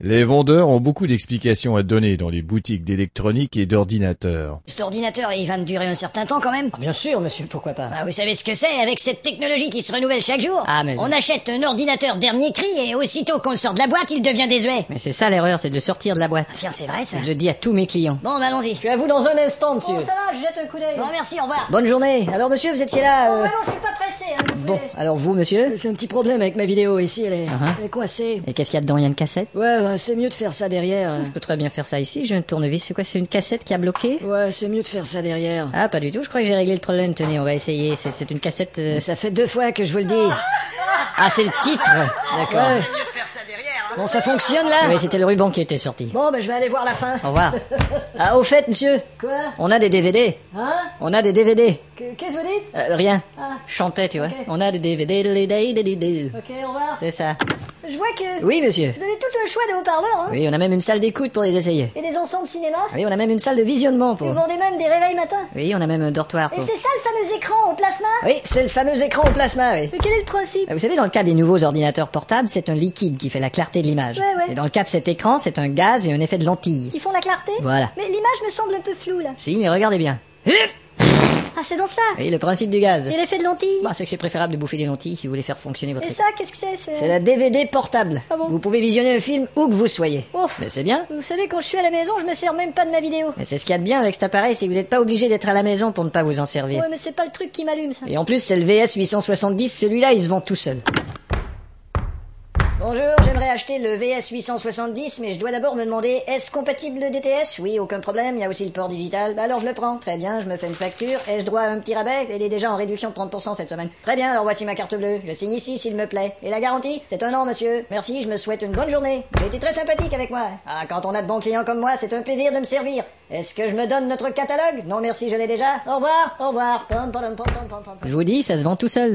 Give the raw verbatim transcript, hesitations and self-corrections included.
Les vendeurs ont beaucoup d'explications à donner dans les boutiques d'électronique et d'ordinateurs. Cet ordinateur, il va me durer un certain temps quand même. Ah, bien sûr, monsieur, pourquoi pas. Ah, vous savez ce que c'est avec cette technologie qui se renouvelle chaque jour? Ah, mais... On achète un ordinateur dernier cri et aussitôt qu'on le sort de la boîte, il devient désuet. Mais c'est ça l'erreur, c'est de le sortir de la boîte. Ah, tiens, c'est vrai ça. Je le dis à tous mes clients. Bon, bah allons-y. Je suis à vous dans un instant, monsieur. Bon, ça va, je jette un coup d'œil. Bon, merci, au revoir. Bonne journée. Alors, monsieur, vous étiez là... Oh, euh... bah non, je suis pas pressé, hein, vous Bon, pouvez- alors vous, monsieur? C'est un petit problème avec ma vidéo ici, elle est, Uh-huh. elle est coincée. Et qu'est-ce qu'il y a dedans? Il y a une cassette? Ouais, ouais, c'est mieux de faire ça derrière. Je peux très bien faire ça ici, j'ai un tournevis. C'est quoi, c'est une cassette qui a bloqué? Ouais, c'est mieux de faire ça derrière. Ah, pas du tout, je crois que j'ai réglé le problème. Tenez, on va essayer. C'est, c'est une cassette... euh, Mais ça fait deux fois que je vous le dis. Ah, c'est le titre. D'accord. Ouais. mieux de faire ça derrière, hein. Bon, ça fonctionne là? Oui, c'était le ruban qui était sorti. Bon, bah je vais aller voir la fin. Au revoir. Ah, au fait, monsieur, Quoi? on a des D V D. Hein? On a des D V D. Que- Qu'est-ce que vous dites? Euh, rien. Ah. Je chantais, tu vois. Ok. On a des D V D. Ok, au revoir. C'est ça. Je vois que Oui, monsieur. vous avez tout un choix de haut-parleurs, hein? Oui, on a même une salle d'écoute pour les essayer. Et des enceintes cinéma? Oui, on a même une salle de visionnement Vous pour... vendez même des réveils matin? Oui, on a même un dortoir Et pour... c'est ça le fameux écran au plasma? Oui, c'est le fameux écran au plasma, oui. Mais quel est le principe? Vous savez, dans le cas des nouveaux ordinateurs portables, c'est un liquide qui fait la clarté de l'image. Ouais, ouais. Et dans le cas de cet écran, c'est un gaz et un effet de lentille. Qui font la clarté? Voilà. Mais l'image me semble un peu floue là. Si, mais regardez bien. Ah, c'est donc ça? Oui, le principe du gaz. Et l'effet de lentille? Bah, c'est que c'est préférable de bouffer des lentilles si vous voulez faire fonctionner votre Et écran. ça, qu'est-ce que c'est? C'est la D V D portable. Ah bon? Vous pouvez visionner un film où que vous soyez. Ouf. Mais c'est bien. Vous savez, quand je suis à la maison, je me sers même pas de ma vidéo. Mais c'est ce qu'il y a de bien avec cet appareil, c'est que vous n'êtes pas obligé d'être à la maison pour ne pas vous en servir. Ouais, mais c'est pas le truc qui m'allume, ça. Et en plus, c'est le V S huit cent soixante-dix, celui-là, il se vend tout seul. Bonjour, j'aimerais acheter le V S huit cent soixante-dix, mais je dois d'abord me demander, est-ce compatible le D T S? Oui, aucun problème, il y a aussi le port digital. Bah alors je le prends. Très bien, je me fais une facture. Ai-je droit à un petit rabais? Il est déjà en réduction de trente pour cent cette semaine. Très bien, alors voici ma carte bleue. Je signe ici s'il me plaît. Et la garantie? C'est un an, monsieur. Merci, je me souhaite une bonne journée. J'ai été très sympathique avec moi. Ah, quand on a de bons clients comme moi, c'est un plaisir de me servir. Est-ce que je me donne notre catalogue? Non merci, je l'ai déjà. Au revoir, au revoir. Pom, pom, pom, pom, pom, pom. Je vous dis, ça se vend tout seul.